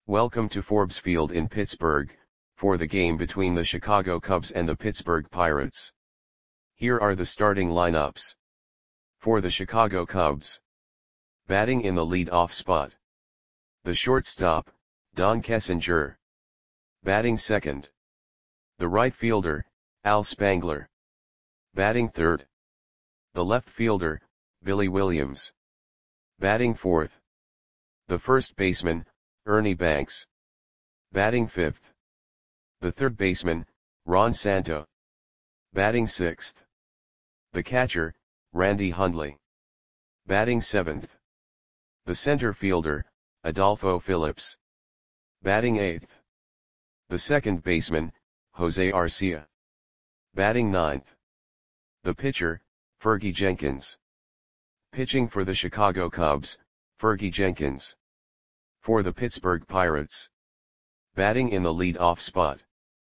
Welcome to Forbes Field in Pittsburgh, for the game between the Chicago Cubs and the Pittsburgh Pirates. Here are the starting lineups. For the Chicago Cubs. Batting in the lead-off spot. The shortstop, Don Kessinger. Batting second. The right fielder, Al Spangler. Batting third. The left fielder, Billy Williams. Batting fourth. The first baseman, Ernie Banks. Batting fifth. The third baseman, Ron Santo. Batting sixth. The catcher, Randy Hundley. Batting seventh. The center fielder, Adolfo Phillips. Batting eighth. The second baseman, Jose Arcia. Batting ninth. The pitcher, Fergie Jenkins. Pitching for the Chicago Cubs, Fergie Jenkins. For the Pittsburgh Pirates. Batting in the lead-off spot.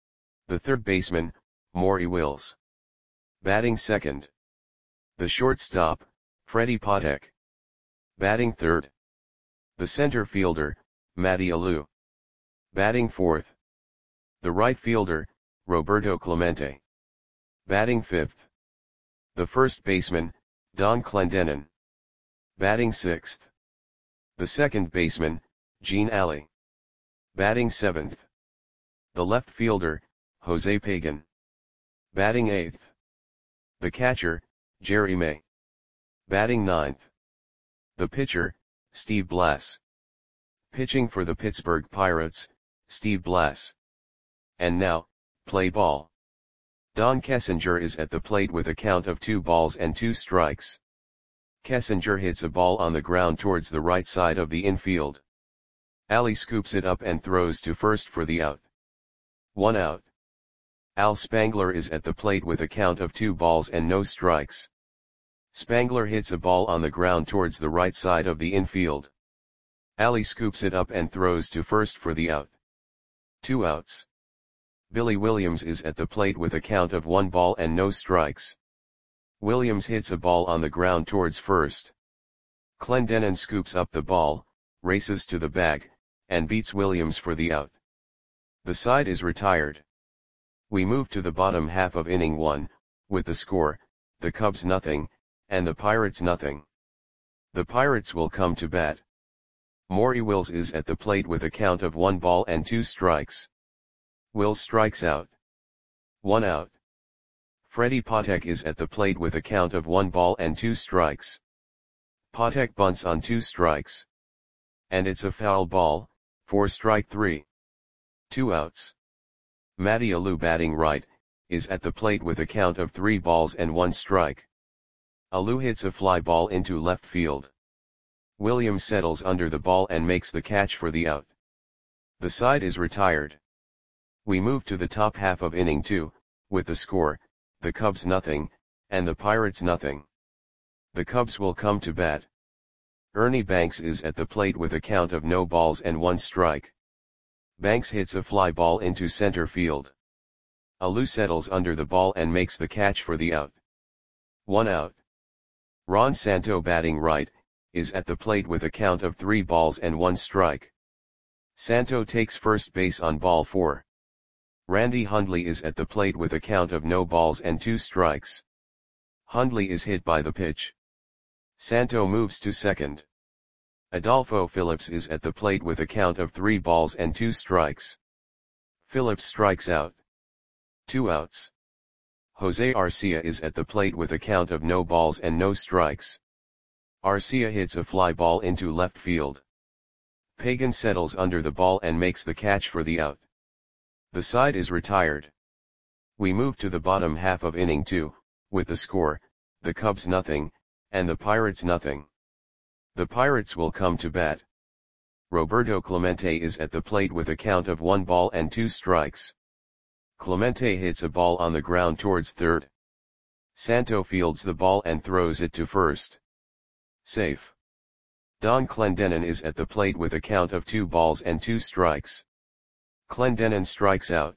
The third baseman, Maury Wills. Batting second. The shortstop, Freddie Patek. Batting third. The center fielder, Matty Alou. Batting fourth. The right fielder, Roberto Clemente. Batting fifth. The first baseman, Don Clendenon. Batting sixth. The second baseman, Gene Alley. Batting seventh. The left fielder, Jose Pagan. Batting eighth. The catcher, Jerry May. Batting ninth. The pitcher, Steve Blass. Pitching for the Pittsburgh Pirates, Steve Blass. And now, play ball. Don Kessinger is at the plate with a count of 2 balls and 2 strikes. Kessinger hits a ball on the ground towards the right side of the infield. Alley scoops it up and throws to first for the out. 1 out. Al Spangler is at the plate with a count of 2 balls and no strikes. Spangler hits a ball on the ground towards the right side of the infield. Alley scoops it up and throws to first for the out. 2 outs. Billy Williams is at the plate with a count of 1 ball and no strikes. Williams hits a ball on the ground towards first. Clendenon scoops up the ball, races to the bag, and beats Williams for the out. The side is retired. We move to the bottom half of inning 1, with the score, the Cubs nothing, and the Pirates nothing. The Pirates will come to bat. Maury Wills is at the plate with a count of 1 ball and 2 strikes. Wills strikes out. 1 out. Freddie Patek is at the plate with a count of 1 ball and 2 strikes. Patek bunts on 2 strikes. And it's a foul ball, for strike 3. 2 outs. Matty Alou, batting right, is at the plate with a count of 3 balls and 1 strike. Alou hits a fly ball into left field. Williams settles under the ball and makes the catch for the out. The side is retired. We move to the top half of inning 2, with the score, the Cubs nothing, and the Pirates nothing. The Cubs will come to bat. Ernie Banks is at the plate with a count of no balls and 1 strike. Banks hits a fly ball into center field. Alou settles under the ball and makes the catch for the out. 1 out. Ron Santo, batting right, is at the plate with a count of 3 balls and 1 strike. Santo takes first base on ball 4. Randy Hundley is at the plate with a count of no balls and 2 strikes. Hundley is hit by the pitch. Santo moves to second. Adolfo Phillips is at the plate with a count of 3 balls and 2 strikes. Phillips strikes out. 2 outs. Jose Arcia is at the plate with a count of no balls and no strikes. Arcia hits a fly ball into left field. Pagan settles under the ball and makes the catch for the out. The side is retired. We move to the bottom half of inning 2, with the score, the Cubs nothing, and the Pirates nothing. The Pirates will come to bat. Roberto Clemente is at the plate with a count of 1 ball and 2 strikes. Clemente hits a ball on the ground towards third. Santo fields the ball and throws it to first. Safe. Don Clendenon is at the plate with a count of 2 balls and 2 strikes. Clendenon strikes out.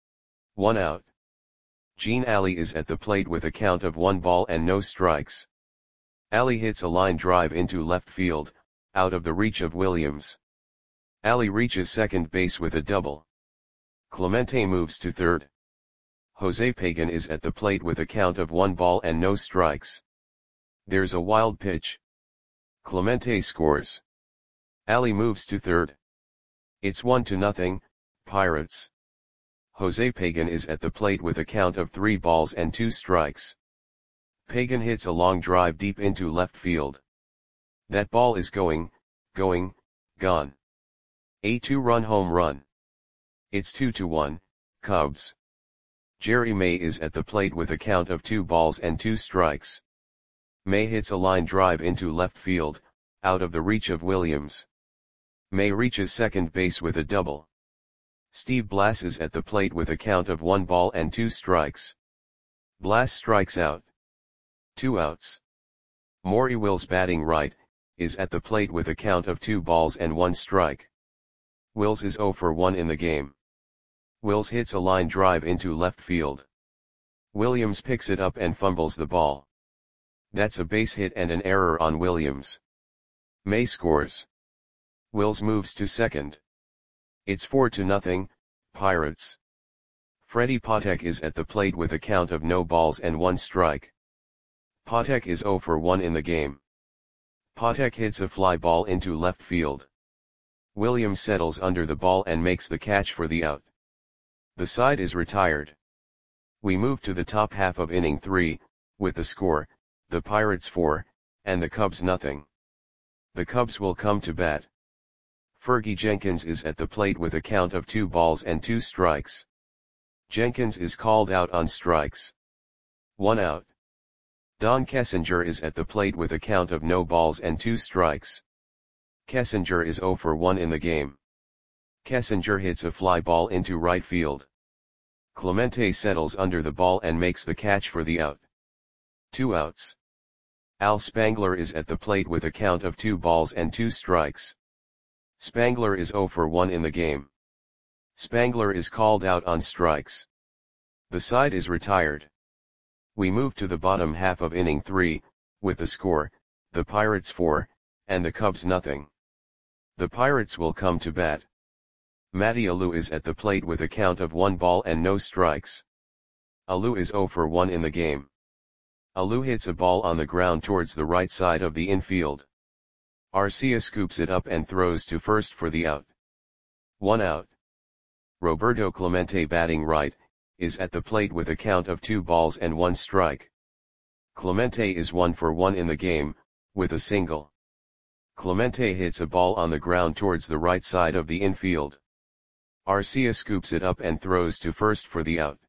1 out. Gene Alley is at the plate with a count of 1 ball and no strikes. Alley hits a line drive into left field, out of the reach of Williams. Ali reaches second base with a double. Clemente moves to third. Jose Pagan is at the plate with a count of 1 ball and no strikes. There's a wild pitch. Clemente scores. Ali moves to third. It's 1-0, Pirates. Jose Pagan is at the plate with a count of 3 balls and 2 strikes. Pagan hits a long drive deep into left field. That ball is gone. A 2-run home run. It's 2-1, Cubs. Jerry May is at the plate with a count of 2 balls and 2 strikes. May hits a line drive into left field, out of the reach of Williams. May reaches second base with a double. Steve Blass is at the plate with a count of 1 ball and 2 strikes. Blass strikes out. 2 outs. Maury Wills, batting right, is at the plate with a count of 2 balls and 1 strike. Wills is 0 for 1 in the game. Wills hits a line drive into left field. Williams picks it up and fumbles the ball. That's a base hit and an error on Williams. May scores. Wills moves to second. It's 4-0, Pirates. Freddie Patek is at the plate with a count of no balls and 1 strike. Patek is 0 for 1 in the game. Patek hits a fly ball into left field. Williams settles under the ball and makes the catch for the out. The side is retired. We move to the top half of inning 3, with the score, the Pirates 4, and the Cubs nothing. The Cubs will come to bat. Fergie Jenkins is at the plate with a count of 2 balls and 2 strikes. Jenkins is called out on strikes. 1 out. Don Kessinger is at the plate with a count of no balls and 2 strikes. Kessinger is 0 for 1 in the game. Kessinger hits a fly ball into right field. Clemente settles under the ball and makes the catch for the out. 2 outs. Al Spangler is at the plate with a count of 2 balls and 2 strikes. Spangler is 0 for 1 in the game. Spangler is called out on strikes. The side is retired. We move to the bottom half of inning 3, with the score, the Pirates 4, and the Cubs nothing. The Pirates will come to bat. Matty Alou is at the plate with a count of 1 ball and no strikes. Alou is 0 for 1 in the game. Alou hits a ball on the ground towards the right side of the infield. Arcia scoops it up and throws to first for the out. 1 out. Roberto Clemente, batting right, is at the plate with a count of 2 balls and 1 strike. Clemente is 1 for 1 in the game, with a single. Clemente hits a ball on the ground towards the right side of the infield. Arcia scoops it up and throws to first for the out.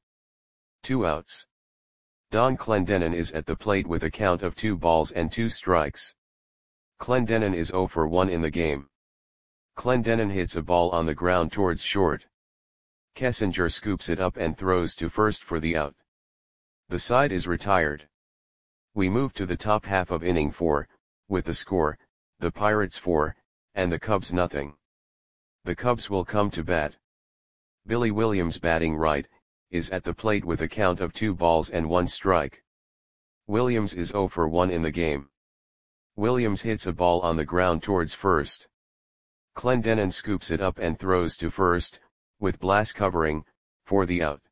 2 outs. Don Clendenon is at the plate with a count of 2 balls and 2 strikes. Clendenon is 0 for 1 in the game. Clendenon hits a ball on the ground towards short. Kessinger scoops it up and throws to first for the out. The side is retired. We move to the top half of inning 4, with the score, the Pirates 4, and the Cubs nothing. The Cubs will come to bat. Billy Williams, batting right, is at the plate with a count of 2 balls and 1 strike. Williams is 0 for 1 in the game. Williams hits a ball on the ground towards first. Clendenon scoops it up and throws to first, with Blass covering, for the out.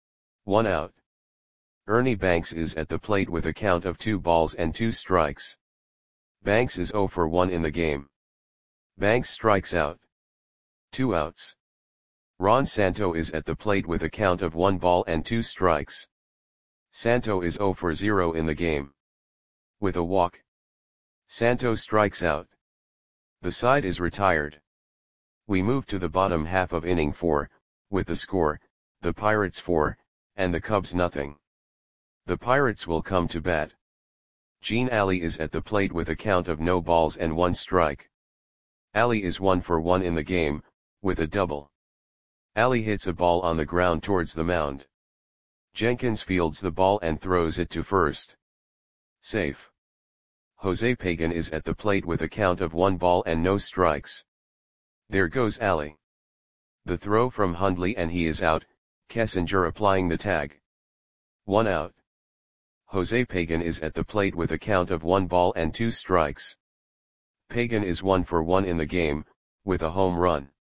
1 out. Ernie Banks is at the plate with a count of 2 balls and 2 strikes. Banks is 0 for 1 in the game. Banks strikes out. 2 outs. Ron Santo is at the plate with a count of 1 ball and 2 strikes. Santo is 0 for 0 in the game. With a walk. Santo strikes out. The side is retired. We move to the bottom half of inning 4, with the score, the Pirates 4, and the Cubs nothing. The Pirates will come to bat. Gene Ali is at the plate with a count of no balls and 1 strike. Ali is 1 for 1 in the game, with a double. Ali hits a ball on the ground towards the mound. Jenkins fields the ball and throws it to first. Safe. Jose Pagan is at the plate with a count of 1 ball and no strikes. There goes Ali. The throw from Hundley and he is out, Kessinger applying the tag. 1 out. Jose Pagan is at the plate with a count of 1 ball and 2 strikes. Pagan is 1 for 1 in the game, with a home run.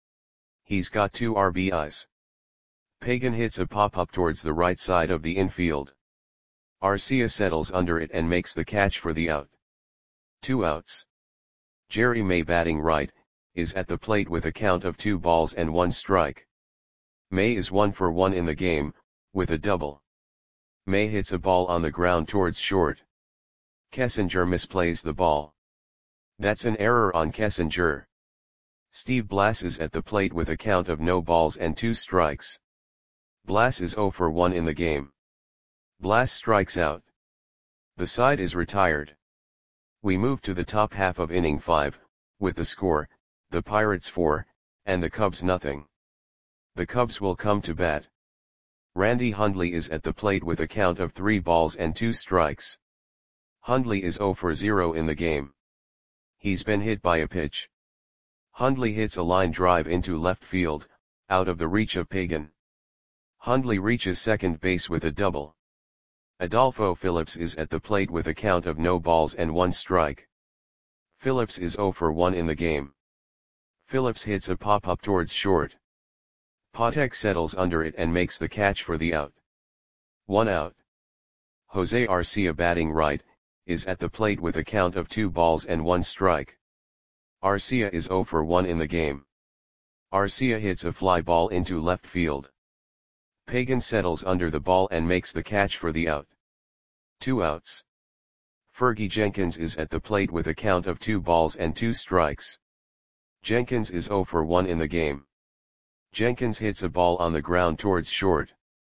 He's got 2 RBIs. Pagan hits a pop-up towards the right side of the infield. Arcia settles under it and makes the catch for the out. 2 outs. Jerry May, batting right, is at the plate with a count of 2 balls and 1 strike. May is 1 for 1 in the game, with a double. May hits a ball on the ground towards short. Kessinger misplays the ball. That's an error on Kessinger. Steve Blass is at the plate with a count of no balls and 2 strikes. Blass is 0 for 1 in the game. Blass strikes out. The side is retired. We move to the top half of inning 5, with the score, the Pirates 4, and the Cubs nothing. The Cubs will come to bat. Randy Hundley is at the plate with a count of 3 balls and 2 strikes. Hundley is 0 for 0 in the game. He's been hit by a pitch. Hundley hits a line drive into left field, out of the reach of Pagan. Hundley reaches second base with a double. Adolfo Phillips is at the plate with a count of no balls and 1 strike. Phillips is 0 for 1 in the game. Phillips hits a pop-up towards short. Patek settles under it and makes the catch for the out. 1 out. Jose Arcia, batting right, is at the plate with a count of 2 balls and 1 strike. Arcia is 0 for 1 in the game. Arcia hits a fly ball into left field. Pagan settles under the ball and makes the catch for the out. 2 outs. Fergie Jenkins is at the plate with a count of 2 balls and 2 strikes. Jenkins is 0 for 1 in the game. Jenkins hits a ball on the ground towards short.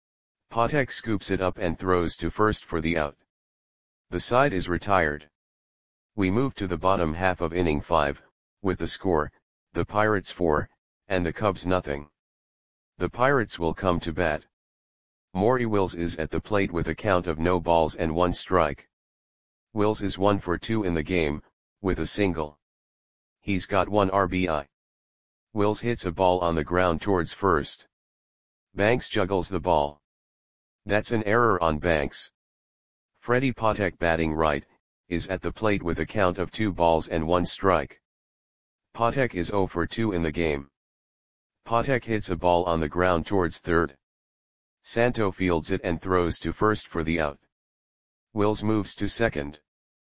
Patek scoops it up and throws to first for the out. The side is retired. We move to the bottom half of inning 5, with the score, the Pirates 4, and the Cubs nothing. The Pirates will come to bat. Maury Wills is at the plate with a count of no balls and 1 strike. Wills is 1 for 2 in the game, with a single. He's got 1 RBI. Wills hits a ball on the ground towards first. Banks juggles the ball. That's an error on Banks. Freddie Patek, batting right, is at the plate with a count of 2 balls and 1 strike. Patek is 0 for 2 in the game. Patek hits a ball on the ground towards third. Santo fields it and throws to first for the out. Wills moves to second.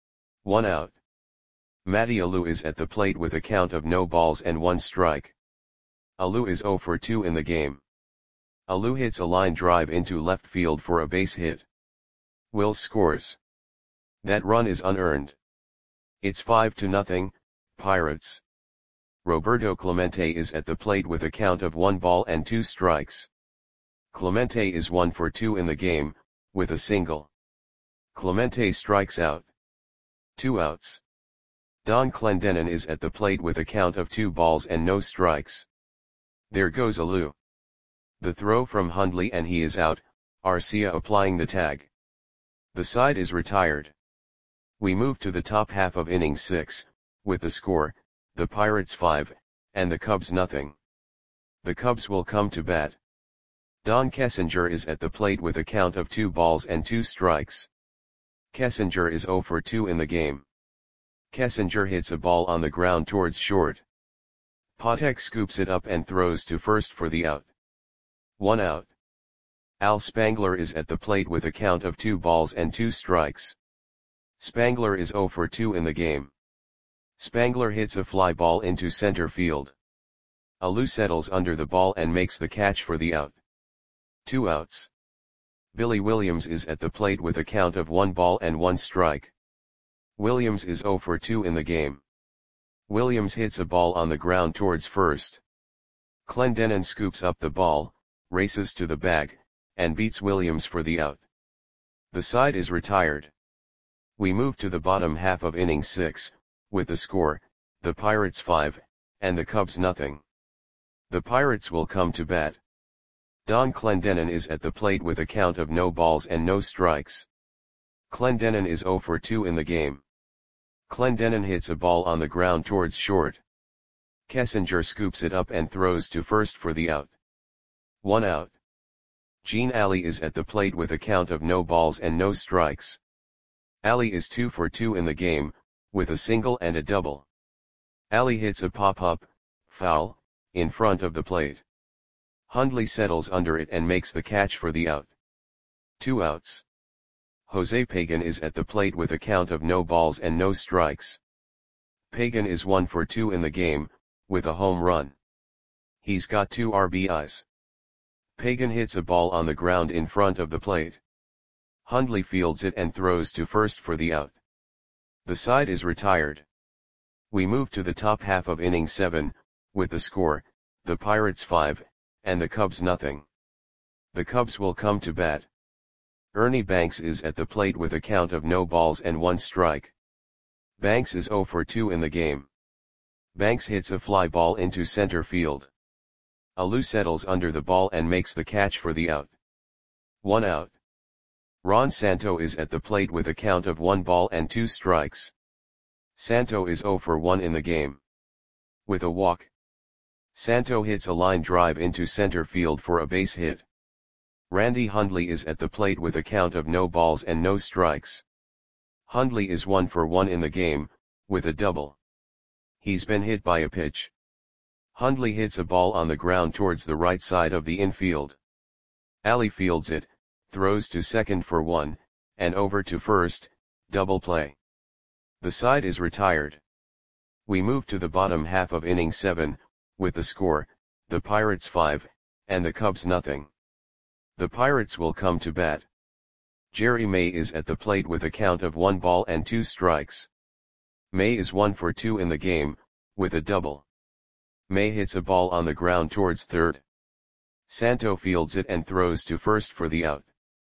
1 out. Matty Alou is at the plate with a count of no balls and 1 strike. Alou is 0 for 2 in the game. Alou hits a line drive into left field for a base hit. Wills scores. That run is unearned. It's 5-0, Pirates. Roberto Clemente is at the plate with a count of 1 ball and 2 strikes. Clemente is 1 for 2 in the game, with a single. Clemente strikes out. 2 outs. Don Clendenon is at the plate with a count of 2 balls and no strikes. There goes Alou. The throw from Hundley and he is out, Arcia applying the tag. The side is retired. We move to the top half of inning 6, with the score, the Pirates 5, and the Cubs nothing. The Cubs will come to bat. Don Kessinger is at the plate with a count of 2 balls and 2 strikes. Kessinger is 0 for 2 in the game. Kessinger hits a ball on the ground towards short. Patek scoops it up and throws to first for the out. 1 out. Al Spangler is at the plate with a count of 2 balls and 2 strikes. Spangler is 0 for 2 in the game. Spangler hits a fly ball into center field. Alou settles under the ball and makes the catch for the out. 2 outs. Billy Williams is at the plate with a count of 1 ball and 1 strike. Williams is 0 for 2 in the game. Williams hits a ball on the ground towards first. Clendenon scoops up the ball, races to the bag, and beats Williams for the out. The side is retired. We move to the bottom half of inning 6, with the score, the Pirates 5, and the Cubs nothing. The Pirates will come to bat. Don Clendenon is at the plate with a count of no balls and no strikes. Clendenon is 0 for 2 in the game. Clendenon hits a ball on the ground towards short. Kessinger scoops it up and throws to first for the out. 1 out. Gene Alley is at the plate with a count of no balls and no strikes. Alley is 2 for 2 in the game, with a single and a double. Alley hits a pop-up, foul, in front of the plate. Hundley settles under it and makes the catch for the out. 2 outs. Jose Pagan is at the plate with a count of no balls and no strikes. Pagan is 1 for 2 in the game, with a home run. He's got 2 RBIs. Pagan hits a ball on the ground in front of the plate. Hundley fields it and throws to first for the out. The side is retired. We move to the top half of inning 7, with the score, the Pirates 5, and the Cubs nothing. The Cubs will come to bat. Ernie Banks is at the plate with a count of no balls and 1 strike. Banks is 0 for 2 in the game. Banks hits a fly ball into center field. Alou settles under the ball and makes the catch for the out. 1 out. Ron Santo is at the plate with a count of 1 ball and 2 strikes. Santo is 0 for 1 in the game. With a walk, Santo hits a line drive into center field for a base hit. Randy Hundley is at the plate with a count of no balls and no strikes. Hundley is 1 for 1 in the game, with a double. He's been hit by a pitch. Hundley hits a ball on the ground towards the right side of the infield. Ali fields it, throws to second for 1, and over to first, double play. The side is retired. We move to the bottom half of inning 7, with the score, the Pirates 5, and the Cubs nothing. The Pirates will come to bat. Jerry May is at the plate with a count of 1 ball and 2 strikes. May is 1 for 2 in the game, with a double. May hits a ball on the ground towards third. Santo fields it and throws to first for the out.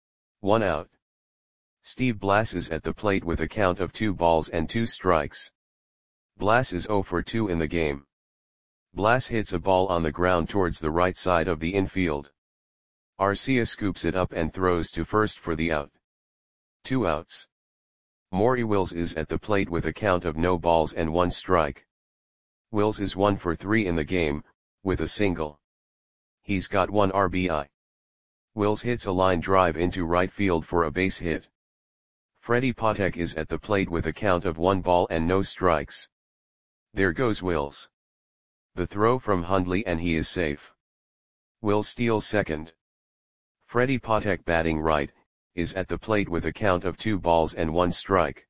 1 out. Steve Blass is at the plate with a count of 2 balls and 2 strikes. Blass is 0 for 2 in the game. Blass hits a ball on the ground towards the right side of the infield. Arcia scoops it up and throws to first for the out. 2 outs. Maury Wills is at the plate with a count of no balls and 1 strike. Wills is 1 for 3 in the game, with a single. He's got 1 RBI. Wills hits a line drive into right field for a base hit. Freddie Patek is at the plate with a count of 1 ball and no strikes. There goes Wills. The throw from Hundley and he is safe. Wills steals second. Freddie Patek, batting right, is at the plate with a count of 2 balls and 1 strike.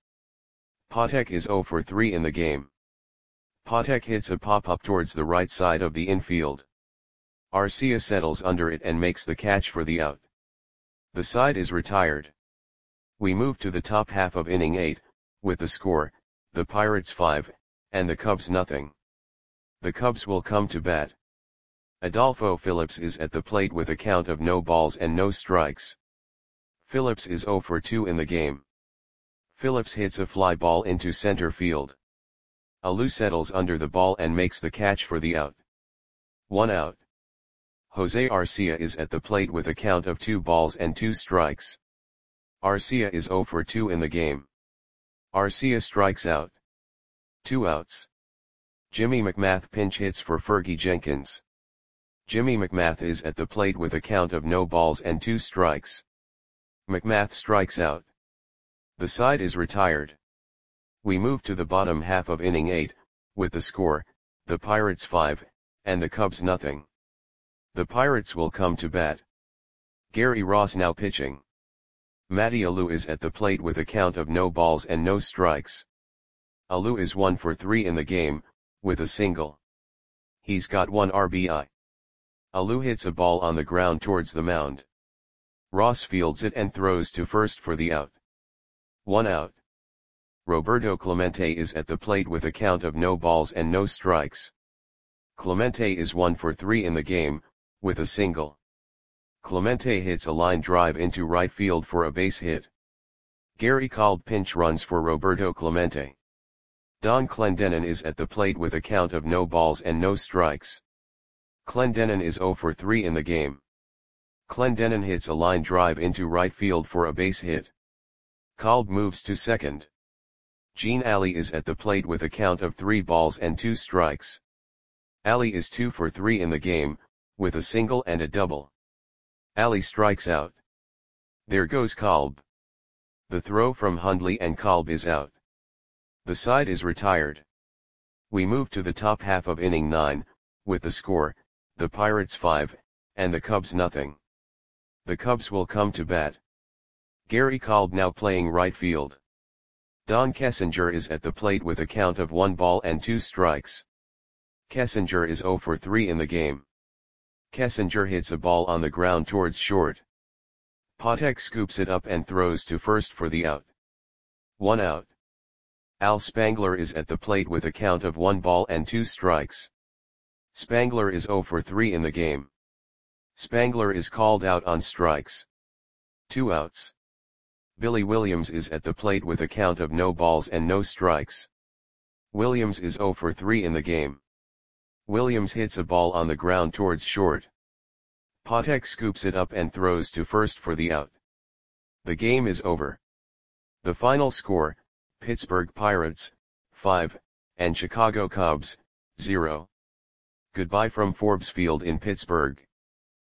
Patek is 0 for 3 in the game. Patek hits a pop-up towards the right side of the infield. Arcia settles under it and makes the catch for the out. The side is retired. We move to the top half of inning 8, with the score, the Pirates 5, and the Cubs nothing. The Cubs will come to bat. Adolfo Phillips is at the plate with a count of no balls and no strikes. Phillips is 0 for 2 in the game. Phillips hits a fly ball into center field. Alou settles under the ball and makes the catch for the out. 1 out. Jose Arcia is at the plate with a count of 2 balls and 2 strikes. Arcia is 0 for 2 in the game. Arcia strikes out. 2 outs. Jimmy McMath pinch hits for Fergie Jenkins. Jimmy McMath is at the plate with a count of no balls and 2 strikes. McMath strikes out. The side is retired. We move to the bottom half of inning 8, with the score, the Pirates 5, and the Cubs nothing. The Pirates will come to bat. Gary Ross now pitching. Matty Alou is at the plate with a count of no balls and no strikes. Alou is 1 for 3 in the game, with a single. He's got 1 RBI. Alou hits a ball on the ground towards the mound. Ross fields it and throws to first for the out. 1 out. Roberto Clemente is at the plate with a count of no balls and no strikes. Clemente is 1 for 3 in the game, with a single. Clemente hits a line drive into right field for a base hit. Gary Kolb pinch runs for Roberto Clemente. Don Clendenon is at the plate with a count of no balls and no strikes. Clendenon is 0 for 3 in the game. Clendenon hits a line drive into right field for a base hit. Kolb moves to second. Gene Ali is at the plate with a count of 3 balls and 2 strikes. Ali is 2 for 3 in the game, with a single and a double. Ali strikes out. There goes Kolb. The throw from Hundley and Kolb is out. The side is retired. We move to the top half of inning 9, with the score, the Pirates 5, and the Cubs nothing. The Cubs will come to bat. Gary Kolb now playing right field. Don Kessinger is at the plate with a count of 1 ball and 2 strikes. Kessinger is 0 for 3 in the game. Kessinger hits a ball on the ground towards short. Patek scoops it up and throws to first for the out. 1 out. Al Spangler is at the plate with a count of 1 ball and 2 strikes. Spangler is 0 for 3 in the game. Spangler is called out on strikes. 2 outs. Billy Williams is at the plate with a count of no balls and no strikes. Williams is 0 for 3 in the game. Williams hits a ball on the ground towards short. Patek scoops it up and throws to first for the out. The game is over. The final score, Pittsburgh Pirates, 5, and Chicago Cubs, 0. Goodbye from Forbes Field in Pittsburgh.